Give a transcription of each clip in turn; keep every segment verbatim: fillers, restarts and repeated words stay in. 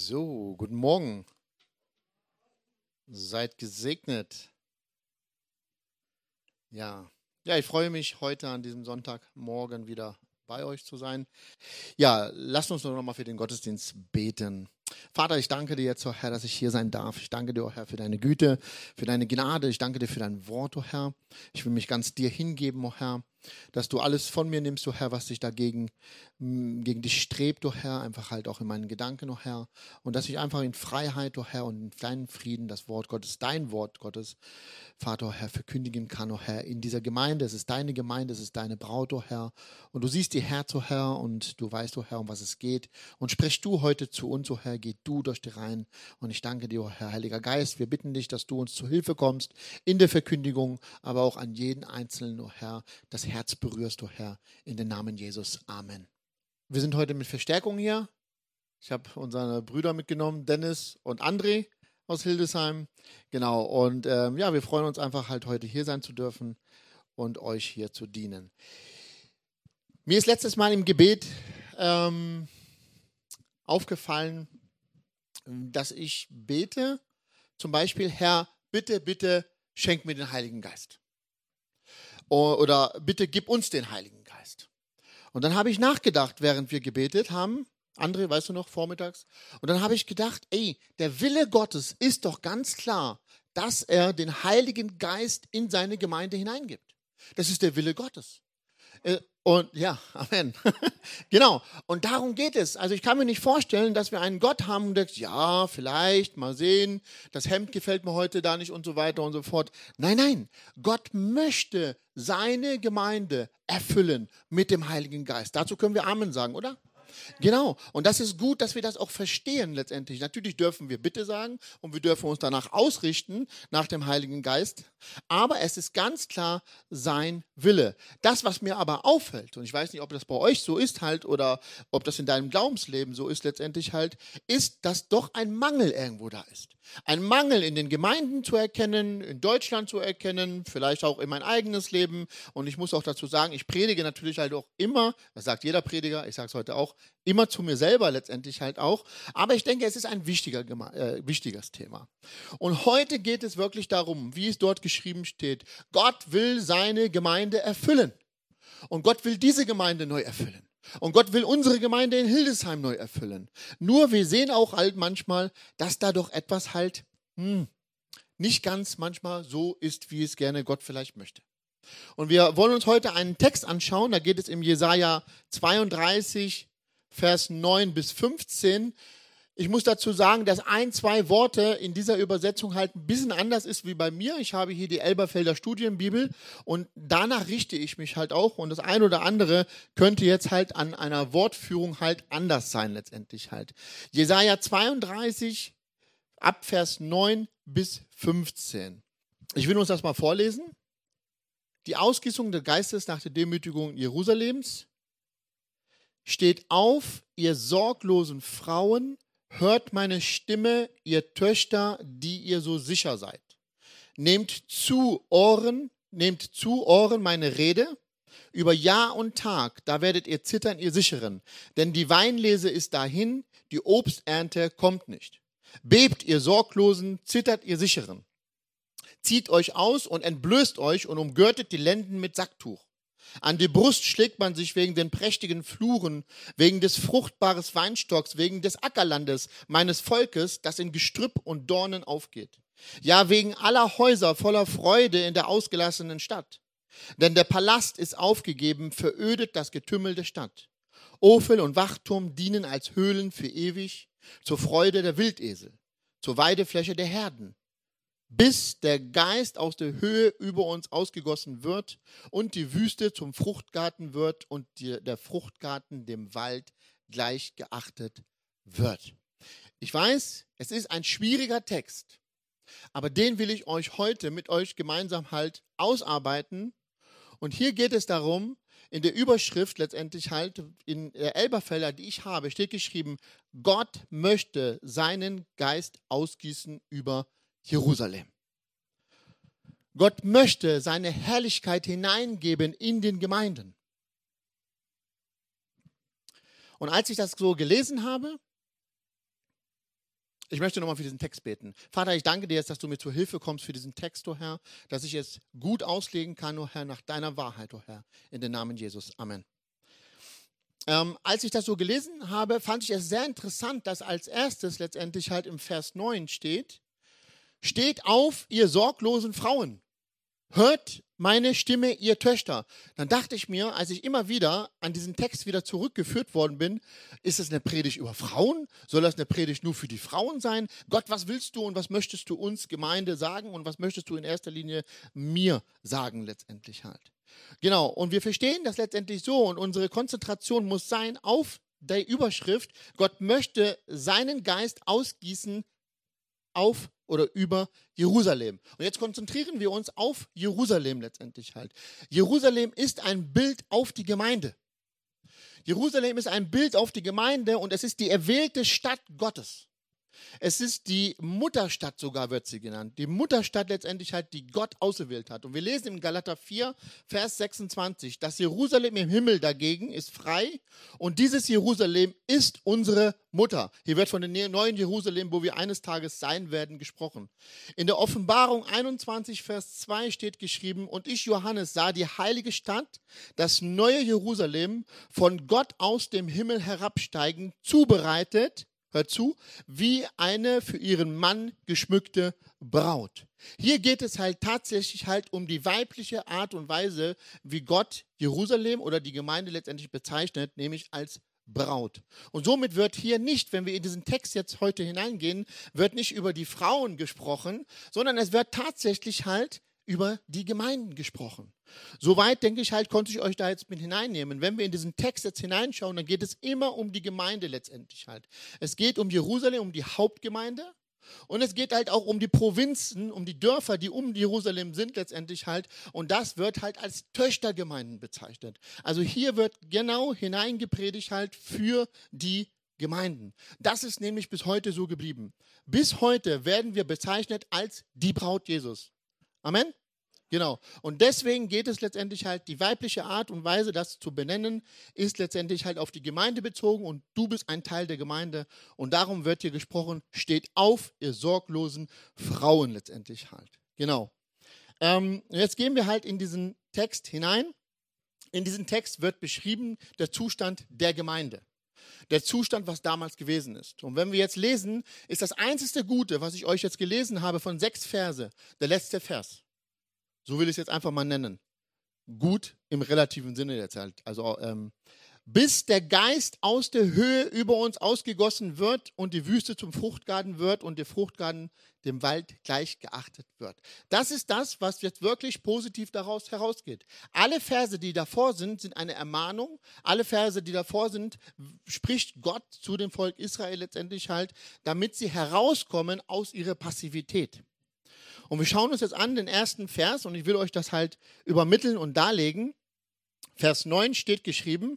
So, guten Morgen. Seid gesegnet. Ja, ja, ich freue mich, heute an diesem Sonntagmorgen wieder bei euch zu sein. Ja, lasst uns doch nochmal für den Gottesdienst beten. Vater, ich danke dir jetzt, oh Herr, dass ich hier sein darf. Ich danke dir, oh Herr, für deine Güte, für deine Gnade. Ich danke dir für dein Wort, oh Herr. Ich will mich ganz dir hingeben, oh Herr, dass du alles von mir nimmst, oh Herr, was dich dagegen mh, gegen dich strebt, oh Herr, einfach halt auch in meinen Gedanken, oh Herr. Und dass ich einfach in Freiheit, oh Herr, und in deinem Frieden das Wort Gottes, dein Wort Gottes, Vater, oh Herr, verkündigen kann, oh Herr, in dieser Gemeinde. Es ist deine Gemeinde, es ist deine Braut, oh Herr. Und du siehst ihr Herz, oh Herr, und du weißt, oh Herr, um was es geht. Und sprich du heute zu uns, oh Herr, geh du durch die Reihen. Und ich danke dir, oh Herr, Heiliger Geist, wir bitten dich, dass du uns zu Hilfe kommst in der Verkündigung, aber auch an jeden Einzelnen, oh Herr, das Herz berührst, oh Herr, in den Namen Jesus. Amen. Wir sind heute mit Verstärkung hier. Ich habe unsere Brüder mitgenommen, Dennis und André aus Hildesheim. Genau, und ähm, ja, wir freuen uns einfach halt heute hier sein zu dürfen und euch hier zu dienen. Mir ist letztes Mal im Gebet ähm, aufgefallen, dass ich bete, zum Beispiel, Herr, bitte, bitte schenk mir den Heiligen Geist. Oder bitte gib uns den Heiligen Geist. Und dann habe ich nachgedacht, während wir gebetet haben, André, weißt du noch, vormittags, und dann habe ich gedacht, ey, der Wille Gottes ist doch ganz klar, dass er den Heiligen Geist in seine Gemeinde hineingibt. Das ist der Wille Gottes. Und ja, Amen. Genau. Und darum geht es. Also ich kann mir nicht vorstellen, dass wir einen Gott haben und denkt, ja, vielleicht, mal sehen, das Hemd gefällt mir heute da nicht und so weiter und so fort. Nein, nein. Gott möchte seine Gemeinde erfüllen mit dem Heiligen Geist. Dazu können wir Amen sagen, oder? Genau. Und das ist gut, dass wir das auch verstehen letztendlich. Natürlich dürfen wir Bitte sagen und wir dürfen uns danach ausrichten, nach dem Heiligen Geist. Aber es ist ganz klar sein Wille. Das, was mir aber auffällt, und ich weiß nicht, ob das bei euch so ist halt oder ob das in deinem Glaubensleben so ist letztendlich halt, ist, dass doch ein Mangel irgendwo da ist. Ein Mangel in den Gemeinden zu erkennen, in Deutschland zu erkennen, vielleicht auch in mein eigenes Leben. Und ich muss auch dazu sagen, ich predige natürlich halt auch immer, das sagt jeder Prediger, ich sage es heute auch, immer zu mir selber letztendlich halt auch. Aber ich denke, es ist ein wichtiger, äh, wichtiges Thema. Und heute geht es wirklich darum, wie es dort geschrieben steht, Gott will seine Gemeinde erfüllen. Und Gott will diese Gemeinde neu erfüllen. Und Gott will unsere Gemeinde in Hildesheim neu erfüllen. Nur wir sehen auch halt manchmal, dass da doch etwas halt hm, nicht ganz manchmal so ist, wie es gerne Gott vielleicht möchte. Und wir wollen uns heute einen Text anschauen, da geht es im Jesaja zweiunddreißig, Vers neun bis fünfzehn. Ich muss dazu sagen, dass ein, zwei Worte in dieser Übersetzung halt ein bisschen anders ist wie bei mir. Ich habe hier die Elberfelder Studienbibel und danach richte ich mich halt auch. Und das ein oder andere könnte jetzt halt an einer Wortführung halt anders sein letztendlich halt. Jesaja zweiunddreißig, ab Vers neun bis fünfzehn. Ich will uns das mal vorlesen. Die Ausgießung des Geistes nach der Demütigung Jerusalems. Steht auf, ihr sorglosen Frauen, hört meine Stimme, ihr Töchter, die ihr so sicher seid. Nehmt zu Ohren, nehmt zu Ohren meine Rede. Über Jahr und Tag, da werdet ihr zittern, ihr Sicheren. Denn die Weinlese ist dahin, die Obsternte kommt nicht. Bebt, ihr Sorglosen, zittert, ihr Sicheren. Zieht euch aus und entblößt euch und umgürtet die Lenden mit Sacktuch. An die Brust schlägt man sich wegen den prächtigen Fluren, wegen des fruchtbaren Weinstocks, wegen des Ackerlandes meines Volkes, das in Gestrüpp und Dornen aufgeht. Ja, wegen aller Häuser voller Freude in der ausgelassenen Stadt. Denn der Palast ist aufgegeben, verödet das Getümmel der Stadt. Ofel und Wachturm dienen als Höhlen für ewig, zur Freude der Wildesel, zur Weidefläche der Herden. Bis der Geist aus der Höhe über uns ausgegossen wird und die Wüste zum Fruchtgarten wird und die, der Fruchtgarten dem Wald gleich geachtet wird. Ich weiß, es ist ein schwieriger Text, aber den will ich euch heute mit euch gemeinsam halt ausarbeiten. Und hier geht es darum, in der Überschrift letztendlich halt, in der Elberfelder, die ich habe, steht geschrieben, Gott möchte seinen Geist ausgießen über Jerusalem. Gott möchte seine Herrlichkeit hineingeben in den Gemeinden. Und als ich das so gelesen habe, Ich möchte nochmal für diesen Text beten. Vater, ich danke dir jetzt, dass du mir zur Hilfe kommst für diesen Text, oh Herr, dass ich es gut auslegen kann, oh Herr, nach deiner Wahrheit, oh Herr, in den Namen Jesus. Amen. Ähm, als ich das so gelesen habe, fand ich es sehr interessant, dass als erstes letztendlich halt im Vers neun steht, steht auf, ihr sorglosen Frauen, hört meine Stimme, ihr Töchter. Dann dachte ich mir, als ich immer wieder an diesen Text wieder zurückgeführt worden bin, ist es eine Predigt über Frauen? Soll das eine Predigt nur für die Frauen sein? Gott, was willst du und was möchtest du uns Gemeinde sagen und was möchtest du in erster Linie mir sagen letztendlich halt? Genau, und wir verstehen das letztendlich so und unsere Konzentration muss sein auf der Überschrift, Gott möchte seinen Geist ausgießen auf oder über Jerusalem. Und jetzt konzentrieren wir uns auf Jerusalem letztendlich halt. Jerusalem ist ein Bild auf die Gemeinde. Jerusalem ist ein Bild auf die Gemeinde und es ist die erwählte Stadt Gottes. Es ist die Mutterstadt sogar, wird sie genannt. Die Mutterstadt letztendlich halt, die Gott ausgewählt hat. Und wir lesen im Galater vier, Vers sechsundzwanzig, das Jerusalem im Himmel dagegen ist frei und dieses Jerusalem ist unsere Mutter. Hier wird von dem neuen Jerusalem, wo wir eines Tages sein werden, gesprochen. In der Offenbarung einundzwanzig, Vers zwei steht geschrieben, und ich, Johannes, sah die heilige Stadt, das neue Jerusalem, von Gott aus dem Himmel herabsteigen, zubereitet, hört zu, wie eine für ihren Mann geschmückte Braut. Hier geht es halt tatsächlich halt um die weibliche Art und Weise, wie Gott Jerusalem oder die Gemeinde letztendlich bezeichnet, nämlich als Braut. Und somit wird hier nicht, wenn wir in diesen Text jetzt heute hineingehen, wird nicht über die Frauen gesprochen, sondern es wird tatsächlich halt über die Gemeinden gesprochen. Soweit, denke ich halt, konnte ich euch da jetzt mit hineinnehmen. Wenn wir in diesen Text jetzt hineinschauen, dann geht es immer um die Gemeinde letztendlich halt. Es geht um Jerusalem, um die Hauptgemeinde und es geht halt auch um die Provinzen, um die Dörfer, die um Jerusalem sind letztendlich halt und das wird halt als Töchtergemeinden bezeichnet. Also hier wird genau hineingepredigt halt für die Gemeinden. Das ist nämlich bis heute so geblieben. Bis heute werden wir bezeichnet als die Braut Jesus. Amen? Genau. Und deswegen geht es letztendlich halt, die weibliche Art und Weise, das zu benennen, ist letztendlich halt auf die Gemeinde bezogen und du bist ein Teil der Gemeinde. Und darum wird hier gesprochen, steht auf, ihr sorglosen Frauen letztendlich halt. Genau. Ähm, jetzt gehen wir halt in diesen Text hinein. In diesem Text wird beschrieben der Zustand der Gemeinde. Der Zustand, was damals gewesen ist. Und wenn wir jetzt lesen, ist das einzige Gute, was ich euch jetzt gelesen habe von sechs Verse, der letzte Vers. So will ich es jetzt einfach mal nennen. Gut im relativen Sinne jetzt halt. Also, ähm, bis der Geist aus der Höhe über uns ausgegossen wird und die Wüste zum Fruchtgarten wird und der Fruchtgarten dem Wald gleich geachtet wird. Das ist das, was jetzt wirklich positiv daraus herausgeht. Alle Verse, die davor sind, sind eine Ermahnung. Alle Verse, die davor sind, spricht Gott zu dem Volk Israel letztendlich halt, damit sie herauskommen aus ihrer Passivität. Und wir schauen uns jetzt an den ersten Vers und ich will euch das halt übermitteln und darlegen. Vers neun steht geschrieben.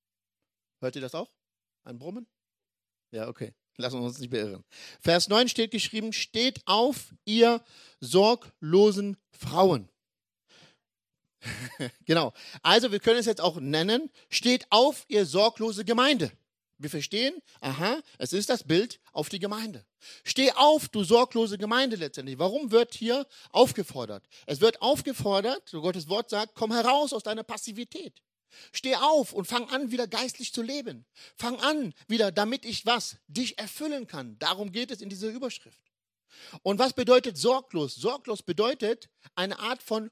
Hört ihr das auch? Ein Brummen? Ja, okay. Lassen wir uns nicht beirren. Vers neun steht geschrieben, steht auf, ihr sorglosen Frauen. Genau. Also wir können es jetzt auch nennen, steht auf, ihr sorglose Gemeinde. Wir verstehen, aha, es ist das Bild auf die Gemeinde. Steh auf, du sorglose Gemeinde letztendlich. Warum wird hier aufgefordert? Es wird aufgefordert, so Gottes Wort sagt, komm heraus aus deiner Passivität. Steh auf und fang an, wieder geistlich zu leben. Fang an, wieder, damit ich was? Dich erfüllen kann. Darum geht es in dieser Überschrift. Und was bedeutet sorglos? Sorglos bedeutet eine Art von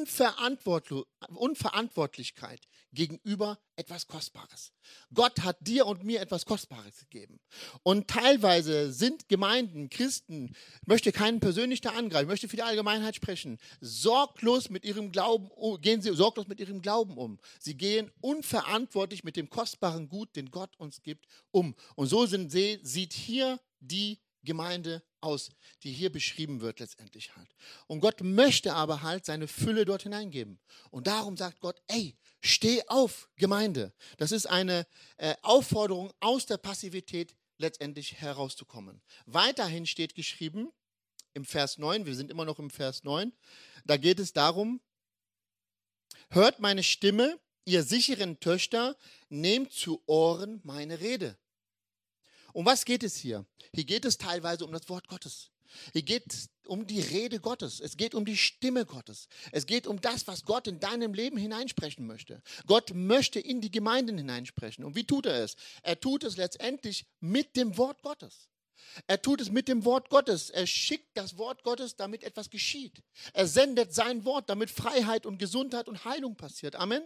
Unverantwortlichkeit gegenüber etwas Kostbares. Gott hat dir und mir etwas Kostbares gegeben. Und teilweise sind Gemeinden, Christen, ich möchte keinen persönlich da angreifen, ich möchte für die Allgemeinheit sprechen, sorglos mit ihrem Glauben, gehen sie sorglos mit ihrem Glauben um. Sie gehen unverantwortlich mit dem kostbaren Gut, den Gott uns gibt, um. Und so sind, sieht hier die Gemeinde aus, die hier beschrieben wird letztendlich halt. Und Gott möchte aber halt seine Fülle dort hineingeben. Und darum sagt Gott, ey, steh auf, Gemeinde. Das ist eine äh, Aufforderung, aus der Passivität letztendlich herauszukommen. Weiterhin steht geschrieben, im Vers neun, wir sind immer noch im Vers neun, da geht es darum, hört meine Stimme, ihr sicheren Töchter, nehmt zu Ohren meine Rede. Um was geht es hier? Hier geht es teilweise um das Wort Gottes. Hier geht es um die Rede Gottes. Es geht um die Stimme Gottes. Es geht um das, was Gott in deinem Leben hineinsprechen möchte. Gott möchte in die Gemeinden hineinsprechen. Und wie tut er es? Er tut es letztendlich mit dem Wort Gottes. Er tut es mit dem Wort Gottes. Er schickt das Wort Gottes, damit etwas geschieht. Er sendet sein Wort, damit Freiheit und Gesundheit und Heilung passiert. Amen.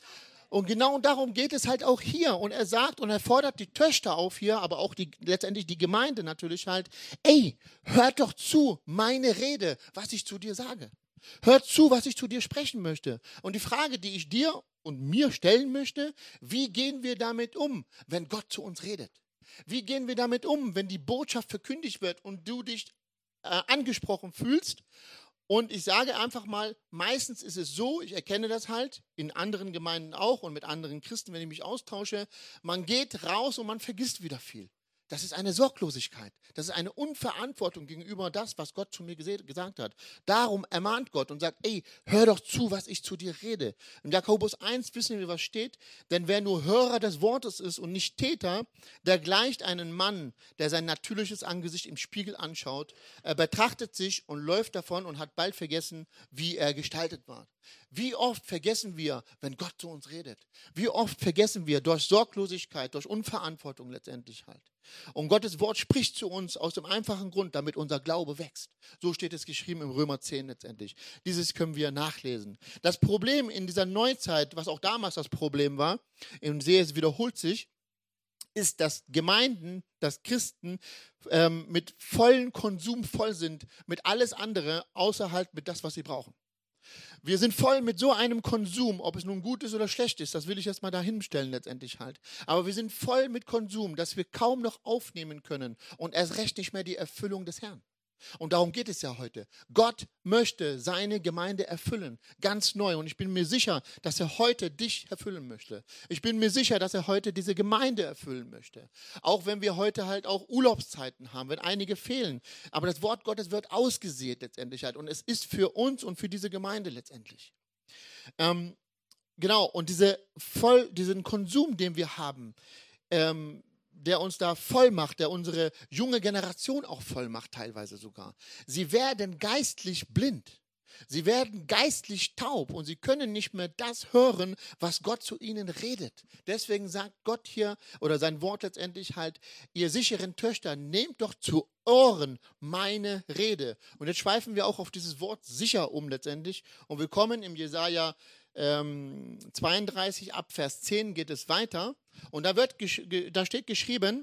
Und genau darum geht es halt auch hier. Und er sagt und er fordert die Töchter auf hier, aber auch die, letztendlich die Gemeinde natürlich halt, ey, hört doch zu, meine Rede, was ich zu dir sage. Hört zu, was ich zu dir sprechen möchte. Und die Frage, die ich dir und mir stellen möchte, wie gehen wir damit um, wenn Gott zu uns redet? Wie gehen wir damit um, wenn die Botschaft verkündigt wird und du dich äh, angesprochen fühlst? Und ich sage einfach mal, meistens ist es so, ich erkenne das halt, in anderen Gemeinden auch und mit anderen Christen, wenn ich mich austausche, man geht raus und man vergisst wieder viel. Das ist eine Sorglosigkeit. Das ist eine Unverantwortung gegenüber das, was Gott zu mir gesagt hat. Darum ermahnt Gott und sagt, ey, hör doch zu, was ich zu dir rede. In Jakobus eins wissen wir, was steht. Denn wer nur Hörer des Wortes ist und nicht Täter, der gleicht einen Mann, der sein natürliches Angesicht im Spiegel anschaut. Er betrachtet sich und läuft davon und hat bald vergessen, wie er gestaltet war. Wie oft vergessen wir, wenn Gott zu uns redet? Wie oft vergessen wir durch Sorglosigkeit, durch Unverantwortung letztendlich halt? Und Gottes Wort spricht zu uns aus dem einfachen Grund, damit unser Glaube wächst. So steht es geschrieben im Römer zehn letztendlich. Dieses können wir nachlesen. Das Problem in dieser Neuzeit, was auch damals das Problem war, und sehe, es wiederholt sich, ist, dass Gemeinden, dass Christen ähm, mit vollen Konsum voll sind, mit alles andere, außer halt mit das, was sie brauchen. Wir sind voll mit so einem Konsum, ob es nun gut ist oder schlecht ist, das will ich jetzt mal dahin stellen letztendlich halt. Aber wir sind voll mit Konsum, dass wir kaum noch aufnehmen können und erst recht nicht mehr die Erfüllung des Herrn. Und darum geht es ja heute. Gott möchte seine Gemeinde erfüllen, ganz neu. Und ich bin mir sicher, dass er heute dich erfüllen möchte. Ich bin mir sicher, dass er heute diese Gemeinde erfüllen möchte. Auch wenn wir heute halt auch Urlaubszeiten haben, wenn einige fehlen. Aber das Wort Gottes wird ausgesät letztendlich halt. Und es ist für uns und für diese Gemeinde letztendlich. Ähm, genau, und diese voll, diesen Konsum, den wir haben, ähm, der uns da voll macht, der unsere junge Generation auch voll macht, teilweise sogar. Sie werden geistlich blind. Sie werden geistlich taub und sie können nicht mehr das hören, was Gott zu ihnen redet. Deswegen sagt Gott hier, oder sein Wort letztendlich halt, ihr sicheren Töchter, nehmt doch zu Ohren meine Rede. Und jetzt schweifen wir auch auf dieses Wort sicher um letztendlich und wir kommen im Jesaja ähm, zweiunddreißig ab Vers zehn geht es weiter. Und da, wird, da steht geschrieben,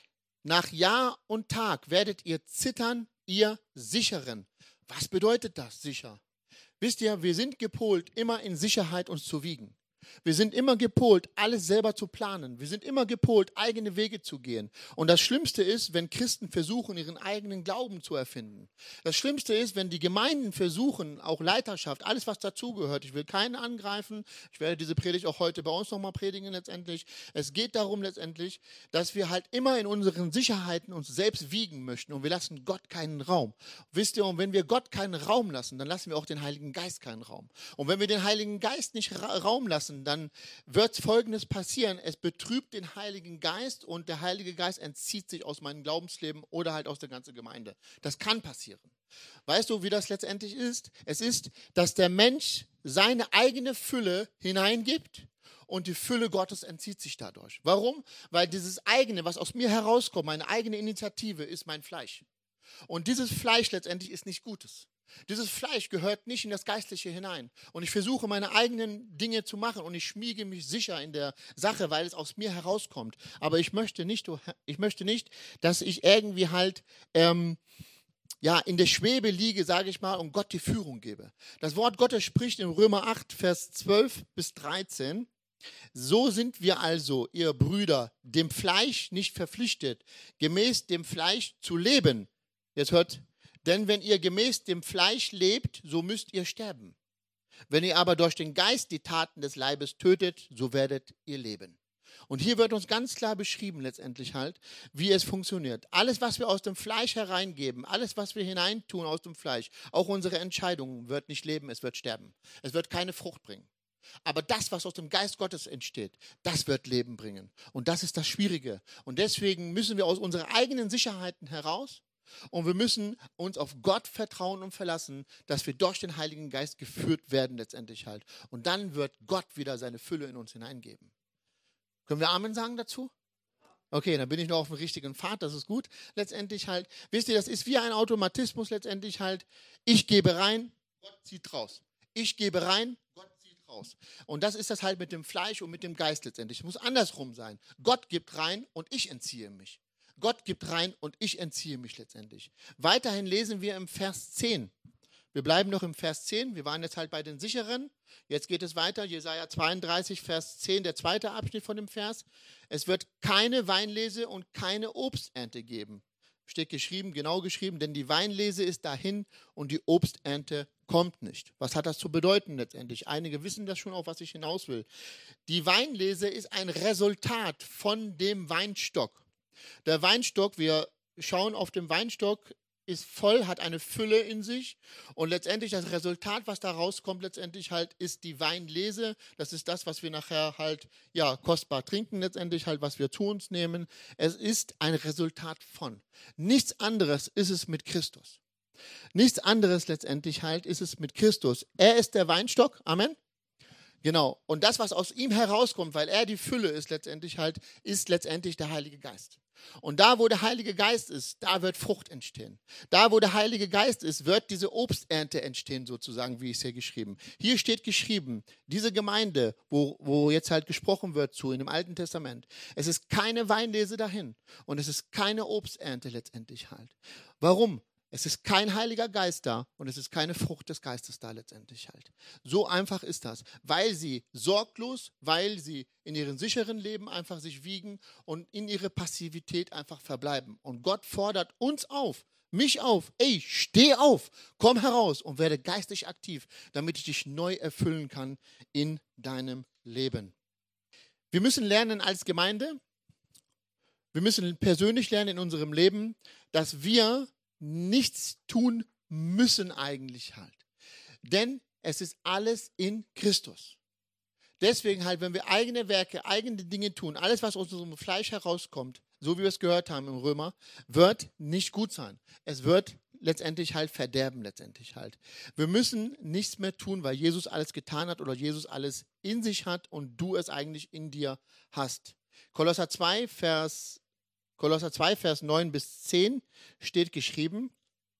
nach Jahr und Tag werdet ihr zittern, ihr Sicheren. Was bedeutet das, sicher? Wisst ihr, wir sind gepolt, immer in Sicherheit uns zu wiegen. Wir sind immer gepolt, alles selber zu planen. Wir sind immer gepolt, eigene Wege zu gehen. Und das Schlimmste ist, wenn Christen versuchen, ihren eigenen Glauben zu erfinden. Das Schlimmste ist, wenn die Gemeinden versuchen, auch Leiterschaft, alles was dazugehört. Ich will keinen angreifen. Ich werde diese Predigt auch heute bei uns nochmal predigen letztendlich. Es geht darum letztendlich, dass wir halt immer in unseren Sicherheiten uns selbst wiegen möchten. Und wir lassen Gott keinen Raum. Wisst ihr, und wenn wir Gott keinen Raum lassen, dann lassen wir auch den Heiligen Geist keinen Raum. Und wenn wir den Heiligen Geist nicht ra- Raum lassen, dann wird Folgendes passieren. Es betrübt den Heiligen Geist und der Heilige Geist entzieht sich aus meinem Glaubensleben oder halt aus der ganzen Gemeinde. Das kann passieren. Weißt du, wie das letztendlich ist? Es ist, dass der Mensch seine eigene Fülle hineingibt und die Fülle Gottes entzieht sich dadurch. Warum? Weil dieses eigene, was aus mir herauskommt, meine eigene Initiative, ist mein Fleisch. Und dieses Fleisch letztendlich ist nicht Gutes. Dieses Fleisch gehört nicht in das Geistliche hinein. Und ich versuche, meine eigenen Dinge zu machen und ich schmiege mich sicher in der Sache, weil es aus mir herauskommt. Aber ich möchte nicht, ich möchte nicht, dass ich irgendwie halt ähm, ja, in der Schwebe liege, sage ich mal, und Gott die Führung gebe. Das Wort Gottes spricht in Römer acht, Vers zwölf bis dreizehn. So sind wir also, ihr Brüder, dem Fleisch nicht verpflichtet, gemäß dem Fleisch zu leben. Jetzt hört Denn wenn ihr gemäß dem Fleisch lebt, so müsst ihr sterben. Wenn ihr aber durch den Geist die Taten des Leibes tötet, so werdet ihr leben. Und hier wird uns ganz klar beschrieben letztendlich halt, wie es funktioniert. Alles, was wir aus dem Fleisch hereingeben, alles, was wir hineintun aus dem Fleisch, auch unsere Entscheidungen, wird nicht leben, es wird sterben. Es wird keine Frucht bringen. Aber das, was aus dem Geist Gottes entsteht, das wird Leben bringen. Und das ist das Schwierige. Und deswegen müssen wir aus unseren eigenen Sicherheiten heraus und wir müssen uns auf Gott vertrauen und verlassen, dass wir durch den Heiligen Geist geführt werden letztendlich halt. Und dann wird Gott wieder seine Fülle in uns hineingeben. Können wir Amen sagen dazu? Okay, dann bin ich noch auf dem richtigen Pfad, das ist gut. Letztendlich halt, wisst ihr, das ist wie ein Automatismus letztendlich halt. Ich gebe rein, Gott zieht raus. Ich gebe rein, Gott zieht raus. Und das ist das halt mit dem Fleisch und mit dem Geist letztendlich. Es muss andersrum sein. Gott gibt rein und ich entziehe mich. Gott gibt rein und ich entziehe mich letztendlich. Weiterhin lesen wir im Vers zehn. Wir bleiben noch im Vers zehn. Wir waren jetzt halt bei den Sicheren. Jetzt geht es weiter. Jesaja zweiunddreißig, Vers zehn, der zweite Abschnitt von dem Vers. Es wird keine Weinlese und keine Obsternte geben. Steht geschrieben, genau geschrieben, denn die Weinlese ist dahin und die Obsternte kommt nicht. Was hat das zu bedeuten letztendlich? Einige wissen das schon, auf was ich hinaus will. Die Weinlese ist ein Resultat von dem Weinstock. Der Weinstock, wir schauen auf den Weinstock, ist voll, hat eine Fülle in sich und letztendlich das Resultat, was da rauskommt, letztendlich halt ist die Weinlese. Das ist das, was wir nachher halt, ja, kostbar trinken, letztendlich halt, was wir zu uns nehmen. Es ist ein Resultat von. Nichts anderes ist es mit Christus. Nichts anderes letztendlich halt ist es mit Christus. Er ist der Weinstock, Amen. Genau. Und das, was aus ihm herauskommt, weil er die Fülle ist letztendlich halt, ist letztendlich der Heilige Geist. Und da, wo der Heilige Geist ist, da wird Frucht entstehen. Da, wo der Heilige Geist ist, wird diese Obsternte entstehen, sozusagen, wie es hier geschrieben. Hier steht geschrieben, diese Gemeinde, wo, wo jetzt halt gesprochen wird zu in dem Alten Testament, es ist keine Weinlese dahin und es ist keine Obsternte letztendlich halt. Warum? Es ist kein Heiliger Geist da und es ist keine Frucht des Geistes da letztendlich halt. So einfach ist das, weil sie sorglos, weil sie in ihrem sicheren Leben einfach sich wiegen und in ihre Passivität einfach verbleiben. Und Gott fordert uns auf, mich auf, ey, steh auf, komm heraus und werde geistig aktiv, damit ich dich neu erfüllen kann in deinem Leben. Wir müssen lernen als Gemeinde, wir müssen persönlich lernen in unserem Leben, dass wir nichts tun müssen eigentlich halt. Denn es ist alles in Christus. Deswegen halt, wenn wir eigene Werke, eigene Dinge tun, alles, was aus unserem Fleisch herauskommt, so wie wir es gehört haben im Römer, wird nicht gut sein. Es wird letztendlich halt verderben, letztendlich halt. Wir müssen nichts mehr tun, weil Jesus alles getan hat oder Jesus alles in sich hat und du es eigentlich in dir hast. Kolosser zwei, Vers Kolosser zwei, Vers neun bis zehn steht geschrieben,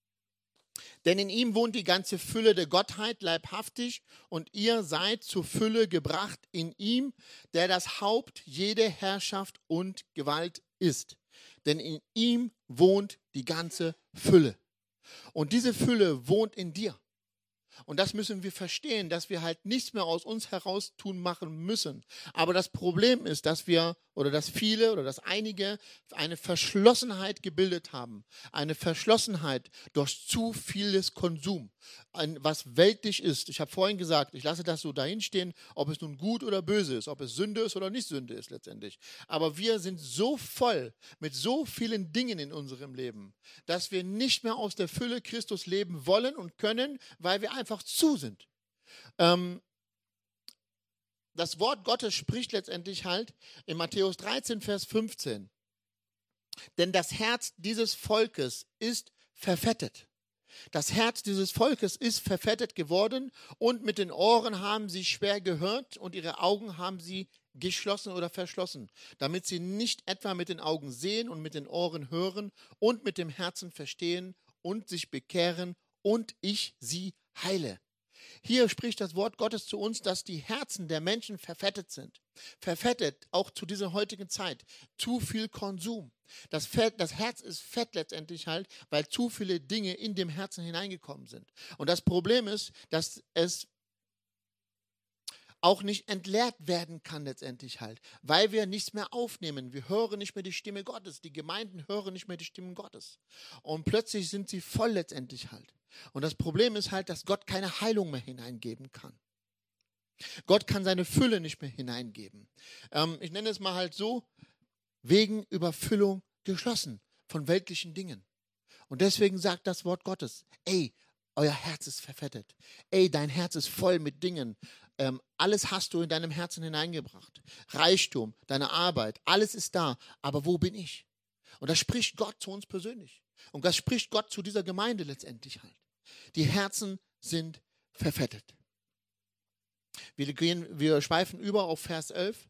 denn in ihm wohnt die ganze Fülle der Gottheit leibhaftig und ihr seid zur Fülle gebracht in ihm, der das Haupt jeder Herrschaft und Gewalt ist. Denn in ihm wohnt die ganze Fülle. Und diese Fülle wohnt in dir. Und das müssen wir verstehen, dass wir halt nichts mehr aus uns heraus tun machen müssen. Aber das Problem ist, dass wir oder dass viele oder dass einige eine Verschlossenheit gebildet haben. Eine Verschlossenheit durch zu vieles Konsum, ein, was weltlich ist. Ich habe vorhin gesagt, ich lasse das so dahinstehen, ob es nun gut oder böse ist, ob es Sünde ist oder nicht Sünde ist letztendlich. Aber wir sind so voll mit so vielen Dingen in unserem Leben, dass wir nicht mehr aus der Fülle Christus leben wollen und können, weil wir einfach zu sind. Ähm, Das Wort Gottes spricht letztendlich halt in Matthäus dreizehn, Vers fünfzehn. Denn das Herz dieses Volkes ist verfettet. Das Herz dieses Volkes ist verfettet geworden und mit den Ohren haben sie schwer gehört und ihre Augen haben sie geschlossen oder verschlossen, damit sie nicht etwa mit den Augen sehen und mit den Ohren hören und mit dem Herzen verstehen und sich bekehren und ich sie heile. Hier spricht das Wort Gottes zu uns, dass die Herzen der Menschen verfettet sind. Verfettet, auch zu dieser heutigen Zeit. Zu viel Konsum. Das, Fett, das Herz ist fett letztendlich halt, weil zu viele Dinge in dem Herzen hineingekommen sind. Und das Problem ist, dass es auch nicht entleert werden kann letztendlich halt, weil wir nichts mehr aufnehmen. Wir hören nicht mehr die Stimme Gottes. Die Gemeinden hören nicht mehr die Stimme Gottes. Und plötzlich sind sie voll letztendlich halt. Und das Problem ist halt, dass Gott keine Heilung mehr hineingeben kann. Gott kann seine Fülle nicht mehr hineingeben. Ähm, ich nenne es mal halt so, wegen Überfüllung geschlossen von weltlichen Dingen. Und deswegen sagt das Wort Gottes, ey, euer Herz ist verfettet. Ey, dein Herz ist voll mit Dingen. ähm, alles hast du in deinem Herzen hineingebracht. Reichtum, deine Arbeit, alles ist da. Aber wo bin ich? Und das spricht Gott zu uns persönlich. Und das spricht Gott zu dieser Gemeinde letztendlich halt. Die Herzen sind verfettet. Wir, gehen, wir schweifen über auf Vers elf.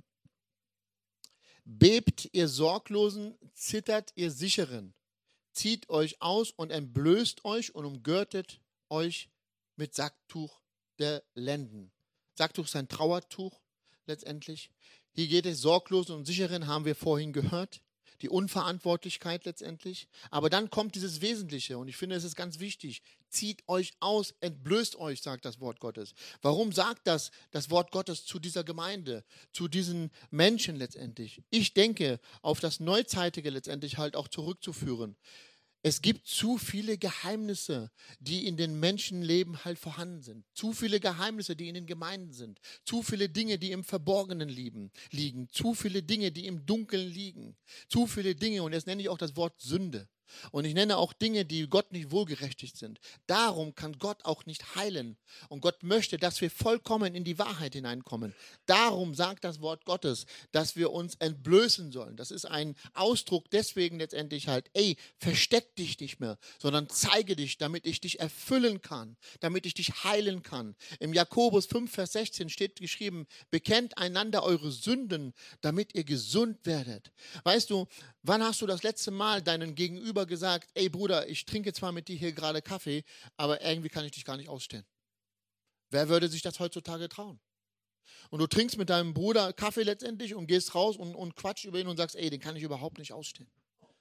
Bebt ihr Sorglosen, zittert ihr Sicheren. Zieht euch aus und entblößt euch und umgürtet euch mit Sacktuch der Lenden. Sacktuch ist ein Trauertuch letztendlich. Hier geht es Sorglosen und Sicheren, haben wir vorhin gehört. Die Unverantwortlichkeit letztendlich. Aber dann kommt dieses Wesentliche und ich finde, es ist ganz wichtig. Zieht euch aus, entblößt euch, sagt das Wort Gottes. Warum sagt das das Wort Gottes zu dieser Gemeinde, zu diesen Menschen letztendlich? Ich denke, auf das Neuzeitige letztendlich halt auch zurückzuführen. Es gibt zu viele Geheimnisse, die in den Menschenleben halt vorhanden sind. Zu viele Geheimnisse, die in den Gemeinden sind. Zu viele Dinge, die im Verborgenen liegen. liegen. Zu viele Dinge, die im Dunkeln liegen. Zu viele Dinge, und jetzt nenne ich auch das Wort Sünde. Und ich nenne auch Dinge, die Gott nicht wohlgerechtigt sind. Darum kann Gott auch nicht heilen. Und Gott möchte, dass wir vollkommen in die Wahrheit hineinkommen. Darum sagt das Wort Gottes, dass wir uns entblößen sollen. Das ist ein Ausdruck deswegen letztendlich halt, ey, versteck dich nicht mehr, sondern zeige dich, damit ich dich erfüllen kann, damit ich dich heilen kann. Im Jakobus fünf, Vers sechzehn steht geschrieben, bekennt einander eure Sünden, damit ihr gesund werdet. Weißt du, wann hast du das letzte Mal deinen Gegenüber gesagt, ey Bruder, ich trinke zwar mit dir hier gerade Kaffee, aber irgendwie kann ich dich gar nicht ausstehen. Wer würde sich das heutzutage trauen? Und du trinkst mit deinem Bruder Kaffee letztendlich und gehst raus und, und quatscht über ihn und sagst, ey, den kann ich überhaupt nicht ausstehen.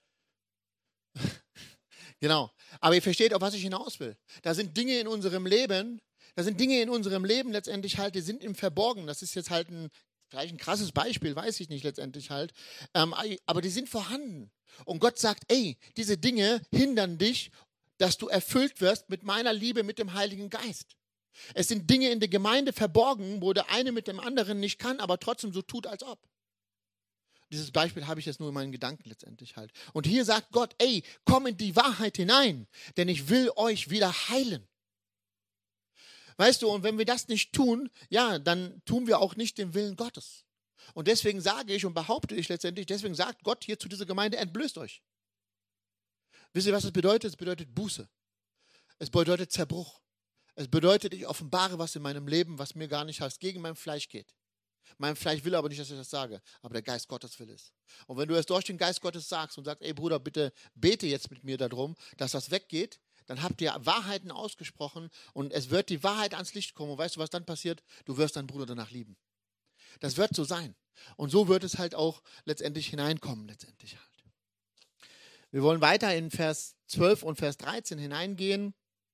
Genau. Aber ihr versteht, auf was ich hinaus will. Da sind Dinge in unserem Leben, da sind Dinge in unserem Leben letztendlich halt, die sind im Verborgenen. Das ist jetzt halt ein, vielleicht ein krasses Beispiel, weiß ich nicht letztendlich halt. Ähm, aber die sind vorhanden. Und Gott sagt, ey, diese Dinge hindern dich, dass du erfüllt wirst mit meiner Liebe, mit dem Heiligen Geist. Es sind Dinge in der Gemeinde verborgen, wo der eine mit dem anderen nicht kann, aber trotzdem so tut, als ob. Dieses Beispiel habe ich jetzt nur in meinen Gedanken letztendlich halt. Und hier sagt Gott, ey, komm in die Wahrheit hinein, denn ich will euch wieder heilen. Weißt du, und wenn wir das nicht tun, ja, dann tun wir auch nicht den Willen Gottes. Und deswegen sage ich und behaupte ich letztendlich, deswegen sagt Gott hier zu dieser Gemeinde, entblößt euch. Wisst ihr, was das bedeutet? Es bedeutet Buße. Es bedeutet Zerbruch. Es bedeutet, ich offenbare was in meinem Leben, was mir gar nicht heißt, gegen mein Fleisch geht. Mein Fleisch will aber nicht, dass ich das sage, aber der Geist Gottes will es. Und wenn du es durch den Geist Gottes sagst und sagst, ey Bruder, bitte bete jetzt mit mir darum, dass das weggeht, dann habt ihr Wahrheiten ausgesprochen und es wird die Wahrheit ans Licht kommen. Und weißt du, was dann passiert? Du wirst deinen Bruder danach lieben. Das wird so sein. Und so wird es halt auch letztendlich hineinkommen, letztendlich halt. Wir wollen weiter in Vers zwölf und Vers dreizehn hineingehen.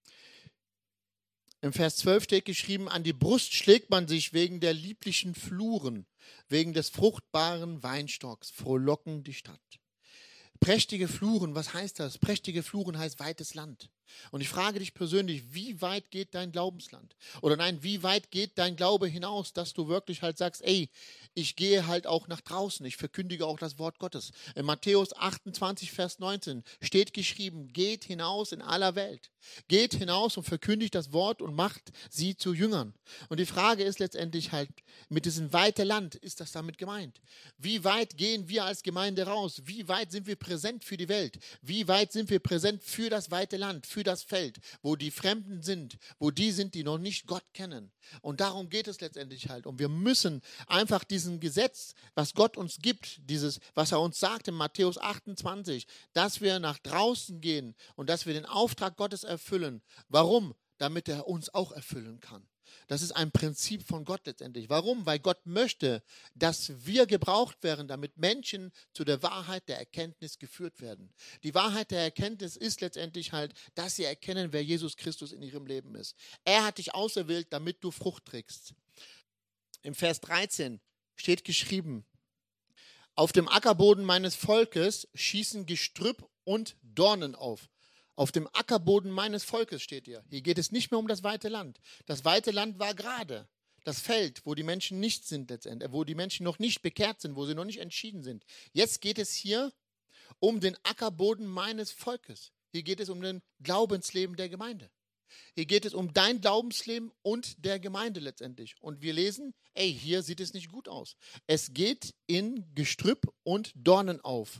Im Vers zwölf steht geschrieben, an die Brust schlägt man sich wegen der lieblichen Fluren, wegen des fruchtbaren Weinstocks, frohlocken die Stadt. Prächtige Fluren, was heißt das? Prächtige Fluren heißt weites Land. Und ich frage dich persönlich, wie weit geht dein Glaubensland? Oder nein, wie weit geht dein Glaube hinaus, dass du wirklich halt sagst, ey, ich gehe halt auch nach draußen, ich verkündige auch das Wort Gottes. In Matthäus achtundzwanzig, Vers neunzehn steht geschrieben, geht hinaus in aller Welt. Geht hinaus und verkündigt das Wort und macht sie zu Jüngern. Und die Frage ist letztendlich halt, mit diesem weiten Land, ist das damit gemeint? Wie weit gehen wir als Gemeinde raus? Wie weit sind wir präsent für die Welt? Wie weit sind wir präsent für das weite Land, für das Feld, wo die Fremden sind, wo die sind, die noch nicht Gott kennen? Und darum geht es letztendlich halt. Und wir müssen einfach diesen Gesetz, was Gott uns gibt, dieses, was er uns sagt in Matthäus achtundzwanzig, dass wir nach draußen gehen und dass wir den Auftrag Gottes erfüllen. Warum? Damit er uns auch erfüllen kann. Das ist ein Prinzip von Gott letztendlich. Warum? Weil Gott möchte, dass wir gebraucht werden, damit Menschen zu der Wahrheit der Erkenntnis geführt werden. Die Wahrheit der Erkenntnis ist letztendlich halt, dass sie erkennen, wer Jesus Christus in ihrem Leben ist. Er hat dich auserwählt, damit du Frucht trägst. Im Vers dreizehn steht geschrieben, auf dem Ackerboden meines Volkes schießen Gestrüpp und Dornen auf. Auf dem Ackerboden meines Volkes steht hier. Hier geht es nicht mehr um das weite Land. Das weite Land war gerade das Feld, wo die Menschen nicht sind letztendlich, wo die Menschen noch nicht bekehrt sind, wo sie noch nicht entschieden sind. Jetzt geht es hier um den Ackerboden meines Volkes. Hier geht es um den Glaubensleben der Gemeinde. Hier geht es um dein Glaubensleben und der Gemeinde letztendlich. Und wir lesen, ey, hier sieht es nicht gut aus. Es geht in Gestrüpp und Dornen auf.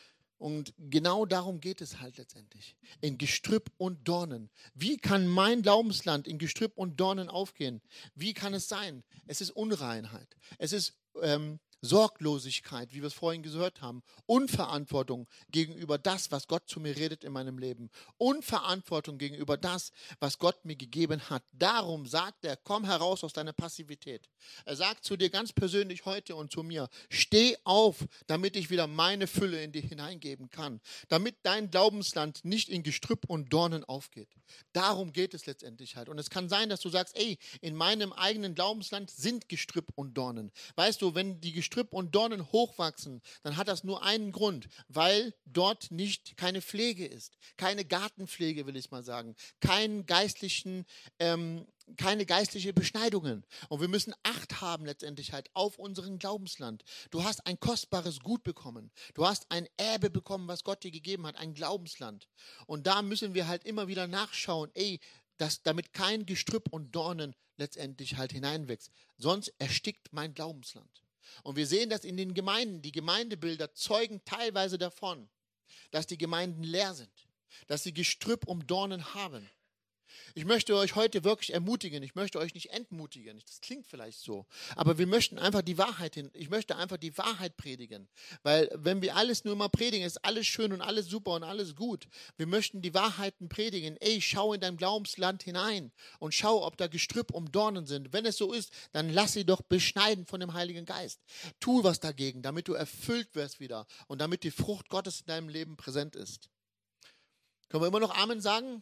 Und genau darum geht es halt letztendlich. In Gestrüpp und Dornen. Wie kann mein Glaubensland in Gestrüpp und Dornen aufgehen? Wie kann es sein? Es ist Unreinheit. Es ist ähm, Sorglosigkeit, wie wir es vorhin gehört haben. Unverantwortung gegenüber das, was Gott zu mir redet in meinem Leben. Unverantwortung gegenüber das, was Gott mir gegeben hat. Darum sagt er, komm heraus aus deiner Passivität. Er sagt zu dir ganz persönlich heute und zu mir, steh auf, damit ich wieder meine Fülle in dir hineingeben kann. Damit dein Glaubensland nicht in Gestrüpp und Dornen aufgeht. Darum geht es letztendlich halt. Und es kann sein, dass du sagst, ey, in meinem eigenen Glaubensland sind Gestrüpp und Dornen. Weißt du, wenn die Gestrüpp und Dornen hochwachsen, dann hat das nur einen Grund, weil dort nicht keine Pflege ist. Keine Gartenpflege, will ich mal sagen. Keinen geistlichen, ähm, keine geistliche Beschneidungen. Und wir müssen Acht haben letztendlich halt auf unseren Glaubensland. Du hast ein kostbares Gut bekommen. Du hast ein Erbe bekommen, was Gott dir gegeben hat, ein Glaubensland. Und da müssen wir halt immer wieder nachschauen, ey, dass damit kein Gestrüpp und Dornen letztendlich halt hineinwächst. Sonst erstickt mein Glaubensland. Und wir sehen das in den Gemeinden. Die Gemeindebilder zeugen teilweise davon, dass die Gemeinden leer sind, dass sie Gestrüpp um Dornen haben. Ich möchte euch heute wirklich ermutigen, ich möchte euch nicht entmutigen, das klingt vielleicht so, aber wir möchten einfach die Wahrheit hin, ich möchte einfach die Wahrheit predigen, weil wenn wir alles nur immer predigen, ist alles schön und alles super und alles gut. Wir möchten die Wahrheiten predigen, ey, schau in dein Glaubensland hinein und schau, ob da Gestrüpp um Dornen sind. Wenn es so ist, dann lass sie doch beschneiden von dem Heiligen Geist. Tu was dagegen, damit du erfüllt wirst wieder und damit die Frucht Gottes in deinem Leben präsent ist. Können wir immer noch Amen sagen?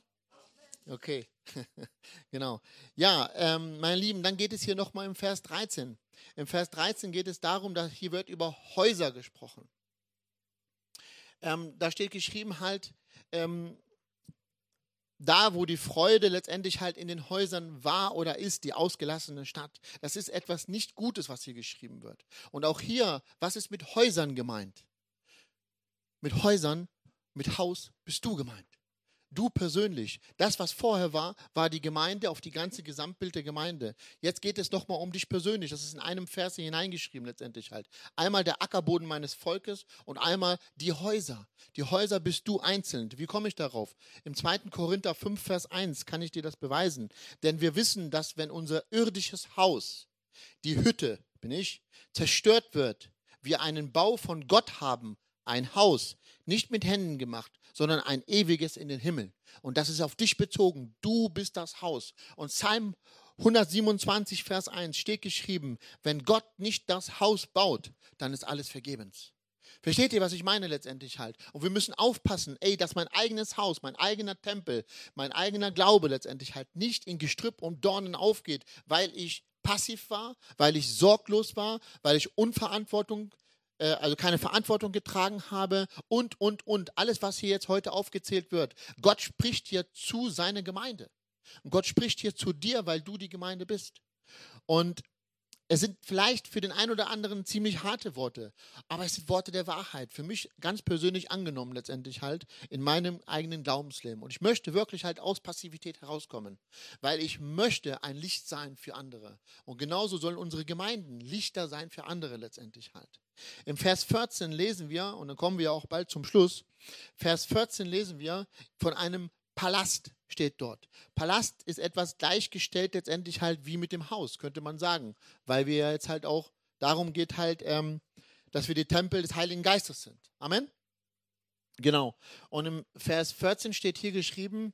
Okay, genau. Ja, ähm, meine Lieben, dann geht es hier nochmal im Vers dreizehn. Im Vers dreizehn geht es darum, dass hier wird über Häuser gesprochen. Ähm, da steht geschrieben halt, ähm, da wo die Freude letztendlich halt in den Häusern war oder ist, die ausgelassene Stadt. Das ist etwas nicht Gutes, was hier geschrieben wird. Und auch hier, was ist mit Häusern gemeint? Mit Häusern, mit Haus bist du gemeint. Du persönlich. Das, was vorher war, war die Gemeinde auf die ganze Gesamtbild der Gemeinde. Jetzt geht es nochmal um dich persönlich. Das ist in einem Vers hier hineingeschrieben letztendlich halt. Einmal der Ackerboden meines Volkes und einmal die Häuser. Die Häuser bist du einzeln. Wie komme ich darauf? Im zweiten Korinther fünf, Vers eins kann ich dir das beweisen. Denn wir wissen, dass wenn unser irdisches Haus, die Hütte, bin ich, zerstört wird, wir einen Bau von Gott haben, ein Haus, nicht mit Händen gemacht, sondern ein ewiges in den Himmel. Und das ist auf dich bezogen. Du bist das Haus. Und Psalm hundertsiebenundzwanzig, Vers eins steht geschrieben, wenn Gott nicht das Haus baut, dann ist alles vergebens. Versteht ihr, was ich meine letztendlich halt? Und wir müssen aufpassen, ey, dass mein eigenes Haus, mein eigener Tempel, mein eigener Glaube letztendlich halt nicht in Gestrüpp und Dornen aufgeht, weil ich passiv war, weil ich sorglos war, weil ich Unverantwortung also keine Verantwortung getragen habe und, und, und. Alles, was hier jetzt heute aufgezählt wird. Gott spricht hier zu seiner Gemeinde. Und Gott spricht hier zu dir, weil du die Gemeinde bist. Und es sind vielleicht für den einen oder anderen ziemlich harte Worte, aber es sind Worte der Wahrheit. Für mich ganz persönlich angenommen letztendlich halt in meinem eigenen Glaubensleben. Und ich möchte wirklich halt aus Passivität herauskommen, weil ich möchte ein Licht sein für andere. Und genauso sollen unsere Gemeinden Lichter sein für andere letztendlich halt. Im Vers vierzehn lesen wir, und dann kommen wir auch bald zum Schluss, Vers vierzehn lesen wir von einem Palast steht dort. Palast ist etwas gleichgestellt letztendlich halt wie mit dem Haus, könnte man sagen. Weil wir ja jetzt halt auch, darum geht halt, ähm, dass wir die Tempel des Heiligen Geistes sind. Amen? Genau. Und im Vers vierzehn steht hier geschrieben,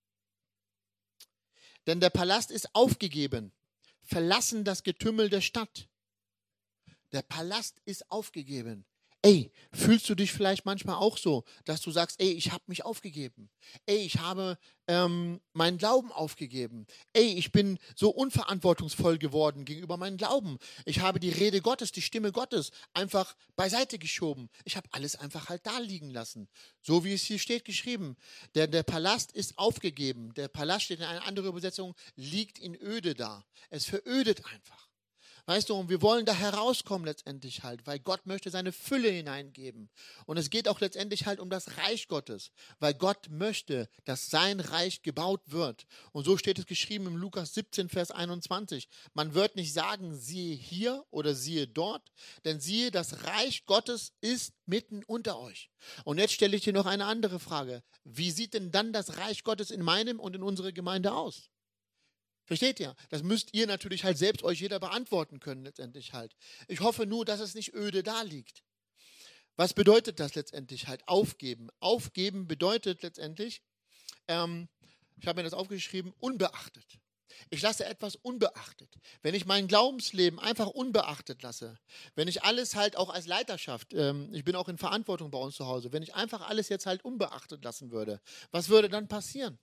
denn der Palast ist aufgegeben, verlassen das Getümmel der Stadt. Der Palast ist aufgegeben. Ey, fühlst du dich vielleicht manchmal auch so, dass du sagst, ey, ich habe mich aufgegeben. Ey, ich habe ähm, meinen Glauben aufgegeben. Ey, ich bin so unverantwortungsvoll geworden gegenüber meinem Glauben. Ich habe die Rede Gottes, die Stimme Gottes einfach beiseite geschoben. Ich habe alles einfach halt da liegen lassen. So wie es hier steht geschrieben. Der, der Palast ist aufgegeben. Der Palast steht in einer anderen Übersetzung, liegt in Öde da. Es verödet einfach. Weißt du, und wir wollen da herauskommen letztendlich halt, weil Gott möchte seine Fülle hineingeben. Und es geht auch letztendlich halt um das Reich Gottes, weil Gott möchte, dass sein Reich gebaut wird. Und so steht es geschrieben im Lukas siebzehn, Vers einundzwanzig. Man wird nicht sagen, siehe hier oder siehe dort, denn siehe, das Reich Gottes ist mitten unter euch. Und jetzt stelle ich dir noch eine andere Frage. Wie sieht denn dann das Reich Gottes in meinem und in unserer Gemeinde aus? Versteht ihr? Das müsst ihr natürlich halt selbst euch jeder beantworten können letztendlich halt. Ich hoffe nur, dass es nicht öde da liegt. Was bedeutet das letztendlich halt? Aufgeben. Aufgeben bedeutet letztendlich, ähm, ich habe mir das aufgeschrieben, unbeachtet. Ich lasse etwas unbeachtet. Wenn ich mein Glaubensleben einfach unbeachtet lasse, wenn ich alles halt auch als Leiterschaft, ähm, ich bin auch in Verantwortung bei uns zu Hause, wenn ich einfach alles jetzt halt unbeachtet lassen würde, was würde dann passieren?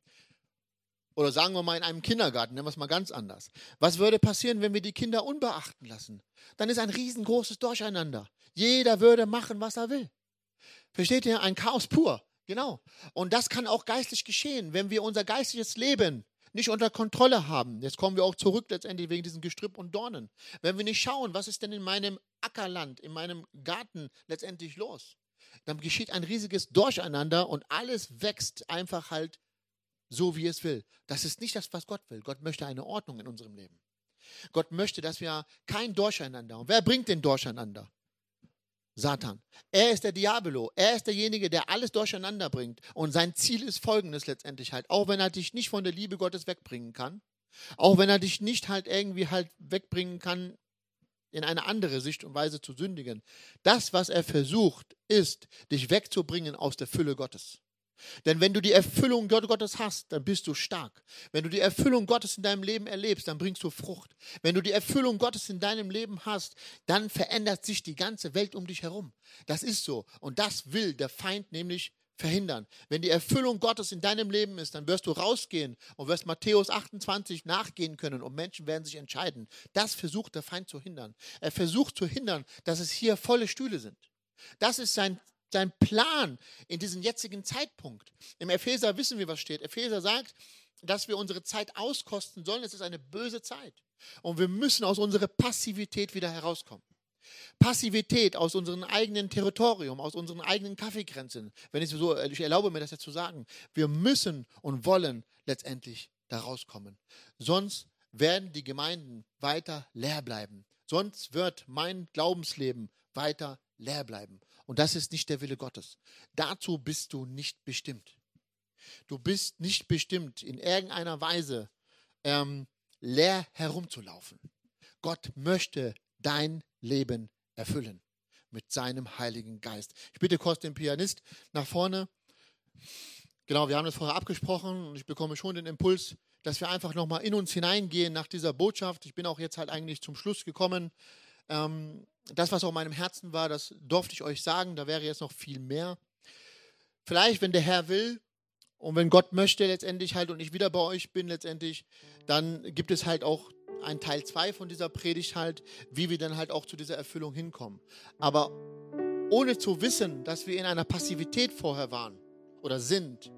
Oder sagen wir mal in einem Kindergarten, nennen wir es mal ganz anders. Was würde passieren, wenn wir die Kinder unbeachten lassen? Dann ist ein riesengroßes Durcheinander. Jeder würde machen, was er will. Versteht ihr? Ein Chaos pur. Genau. Und das kann auch geistlich geschehen, wenn wir unser geistliches Leben nicht unter Kontrolle haben. Jetzt kommen wir auch zurück letztendlich wegen diesen Gestrüpp und Dornen. Wenn wir nicht schauen, was ist denn in meinem Ackerland, in meinem Garten letztendlich los, dann geschieht ein riesiges Durcheinander und alles wächst einfach halt so, wie es will. Das ist nicht das, was Gott will. Gott möchte eine Ordnung in unserem Leben. Gott möchte, dass wir kein Durcheinander. Und wer bringt den Durcheinander? Satan. Er ist der Diabolo. Er ist derjenige, der alles durcheinander bringt. Und sein Ziel ist folgendes letztendlich halt. Auch wenn er dich nicht von der Liebe Gottes wegbringen kann, auch wenn er dich nicht halt irgendwie halt wegbringen kann, in eine andere Sicht und Weise zu sündigen. Das, was er versucht, ist, dich wegzubringen aus der Fülle Gottes. Denn wenn du die Erfüllung Gottes hast, dann bist du stark. Wenn du die Erfüllung Gottes in deinem Leben erlebst, dann bringst du Frucht. Wenn du die Erfüllung Gottes in deinem Leben hast, dann verändert sich die ganze Welt um dich herum. Das ist so. Und das will der Feind nämlich verhindern. Wenn die Erfüllung Gottes in deinem Leben ist, dann wirst du rausgehen und wirst Matthäus achtundzwanzig nachgehen können und Menschen werden sich entscheiden. Das versucht der Feind zu hindern. Er versucht zu hindern, dass es hier volle Stühle sind. Das ist sein Sein Plan in diesem jetzigen Zeitpunkt. Im Epheser wissen wir, was steht. Epheser sagt, dass wir unsere Zeit auskosten sollen. Es ist eine böse Zeit. Und wir müssen aus unserer Passivität wieder herauskommen. Passivität aus unserem eigenen Territorium, aus unseren eigenen Kaffeekränzen. Wenn ich so, ich erlaube mir das jetzt zu sagen. Wir müssen und wollen letztendlich da rauskommen. Sonst werden die Gemeinden weiter leer bleiben. Sonst wird mein Glaubensleben weiter leer bleiben. Und das ist nicht der Wille Gottes. Dazu bist du nicht bestimmt. Du bist nicht bestimmt, in irgendeiner Weise ähm, leer herumzulaufen. Gott möchte dein Leben erfüllen mit seinem Heiligen Geist. Ich bitte kurz den Pianist nach vorne. Genau, wir haben das vorher abgesprochen und ich bekomme schon den Impuls, dass wir einfach nochmal in uns hineingehen nach dieser Botschaft. Ich bin auch jetzt halt eigentlich zum Schluss gekommen. Ähm, Das, was auf meinem Herzen war, das durfte ich euch sagen, da wäre jetzt noch viel mehr. Vielleicht, wenn der Herr will und wenn Gott möchte letztendlich halt und ich wieder bei euch bin letztendlich, dann gibt es halt auch einen Teil zwei von dieser Predigt halt, wie wir dann halt auch zu dieser Erfüllung hinkommen. Aber ohne zu wissen, dass wir in einer Passivität vorher waren oder sind,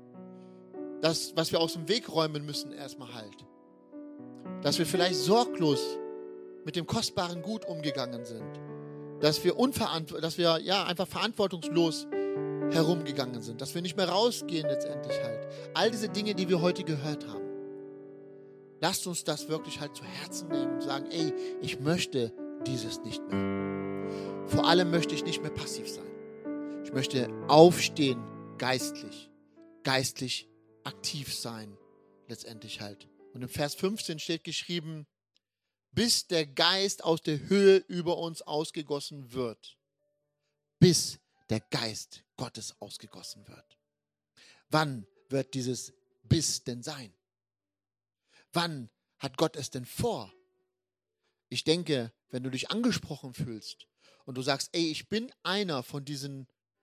das, was wir aus dem Weg räumen müssen erstmal halt, dass wir vielleicht sorglos mit dem kostbaren Gut umgegangen sind, dass wir unverantw- dass wir ja einfach verantwortungslos herumgegangen sind, dass wir nicht mehr rausgehen letztendlich halt. All diese Dinge, die wir heute gehört haben. Lasst uns das wirklich halt zu Herzen nehmen und sagen, ey, ich möchte dieses nicht mehr. Vor allem möchte ich nicht mehr passiv sein. Ich möchte aufstehen geistlich, geistlich aktiv sein letztendlich halt. Und im Vers fünfzehn steht geschrieben, bis der Geist aus der Höhe über uns ausgegossen wird. Bis der Geist Gottes ausgegossen wird. Wann wird dieses Bis denn sein? Wann hat Gott es denn vor? Ich denke, wenn du dich angesprochen fühlst und du sagst, ey, ich bin einer von diesen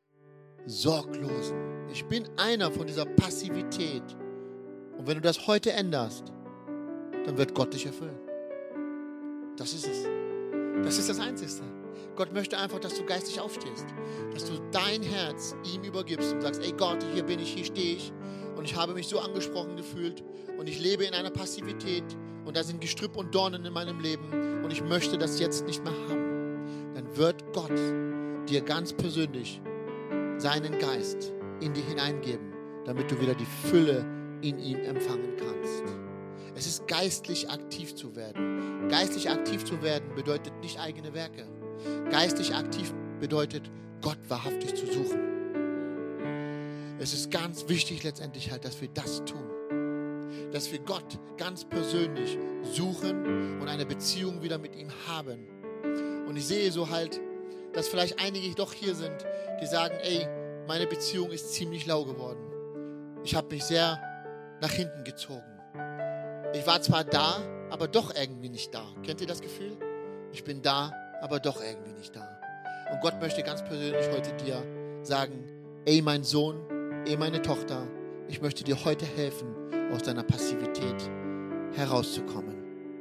Sorglosen. Ich bin einer von dieser Passivität. Und wenn du das heute änderst, dann wird Gott dich erfüllen. Das ist es. Das ist das Einzige. Gott möchte einfach, dass du geistig aufstehst. Dass du dein Herz ihm übergibst und sagst, ey Gott, hier bin ich, hier stehe ich. und ich habe mich so angesprochen gefühlt und ich lebe in einer Passivität und da sind Gestrüpp und Dornen in meinem Leben und ich möchte das jetzt nicht mehr haben, dann wird Gott dir ganz persönlich seinen Geist in dich hineingeben, damit du wieder die Fülle in ihm empfangen kannst. Es ist geistlich aktiv zu werden. Geistlich aktiv zu werden bedeutet nicht eigene Werke. Geistlich aktiv bedeutet, Gott wahrhaftig zu suchen. Es ist ganz wichtig letztendlich halt, dass wir das tun. Dass wir Gott ganz persönlich suchen und eine Beziehung wieder mit ihm haben. Und ich sehe so halt, dass vielleicht einige doch hier sind, die sagen, ey, meine Beziehung ist ziemlich lau geworden. Ich habe mich sehr nach hinten gezogen. Ich war zwar da, aber doch irgendwie nicht da. Kennt ihr das Gefühl? Ich bin da, aber doch irgendwie nicht da. Und Gott möchte ganz persönlich heute dir sagen, ey mein Sohn, ey meine Tochter, ich möchte dir heute helfen, aus deiner Passivität herauszukommen.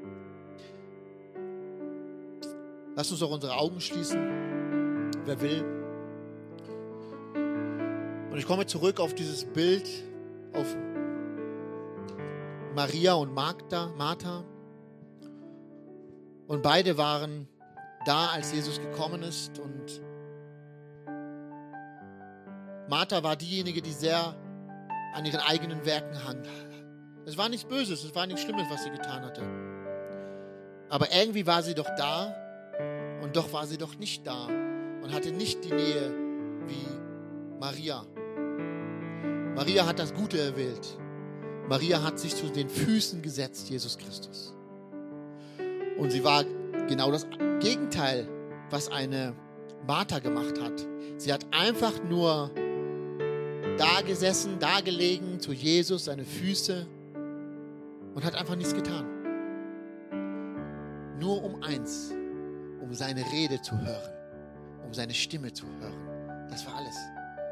Lass uns doch unsere Augen schließen, wer will. Und ich komme zurück auf dieses Bild, auf Maria und Magda, Martha. Und beide waren da, als Jesus gekommen ist. Und Martha war diejenige, die sehr an ihren eigenen Werken hang. Es war nichts Böses, es war nichts Schlimmes, was sie getan hatte. Aber irgendwie war sie doch da und doch war sie doch nicht da und hatte nicht die Nähe wie Maria. Maria hat das Gute erwählt. Maria hat sich zu den Füßen gesetzt, Jesus Christus. Und sie war genau das Gegenteil, was eine Martha gemacht hat. Sie hat einfach nur da gesessen, da gelegen zu Jesus, seine Füße und hat einfach nichts getan. Nur um eins, um seine Rede zu hören, um seine Stimme zu hören. Das war alles.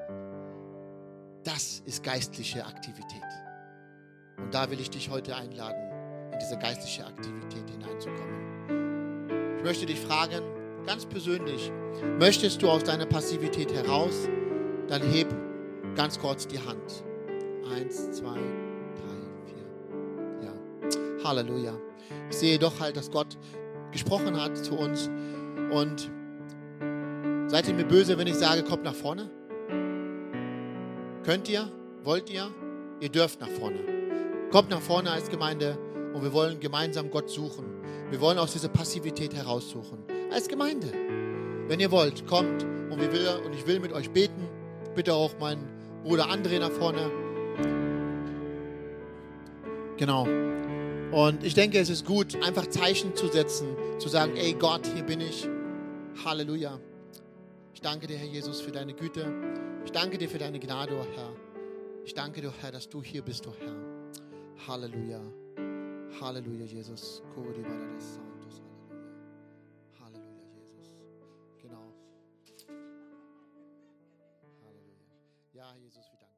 Das ist geistliche Aktivität. Und da will ich dich heute einladen, in diese geistliche Aktivität hineinzukommen. Ich möchte dich fragen, ganz persönlich, möchtest du aus deiner Passivität heraus? Dann heb ganz kurz die Hand. Eins, zwei, drei, vier. Ja. Halleluja. Ich sehe doch halt, dass Gott gesprochen hat zu uns. Und seid ihr mir böse, wenn ich sage, kommt nach vorne? Könnt ihr? Wollt ihr? Ihr dürft nach vorne. Kommt nach vorne als Gemeinde und wir wollen gemeinsam Gott suchen. Wir wollen aus dieser Passivität heraussuchen. Als Gemeinde. Wenn ihr wollt, kommt und, wir will, und ich will mit euch beten. Bitte auch mein Bruder André nach vorne. Genau. Und ich denke, es ist gut, einfach Zeichen zu setzen, zu sagen, ey Gott, hier bin ich. Halleluja. Ich danke dir, Herr Jesus, für deine Güte. Ich danke dir für deine Gnade, oh Herr. Ich danke dir, Herr, dass du hier bist, oh Herr. Halleluja. Halleluja, Jesus. Halleluja. Halleluja, Jesus. Genau. Halleluja. Ja, Jesus, wir danken dir.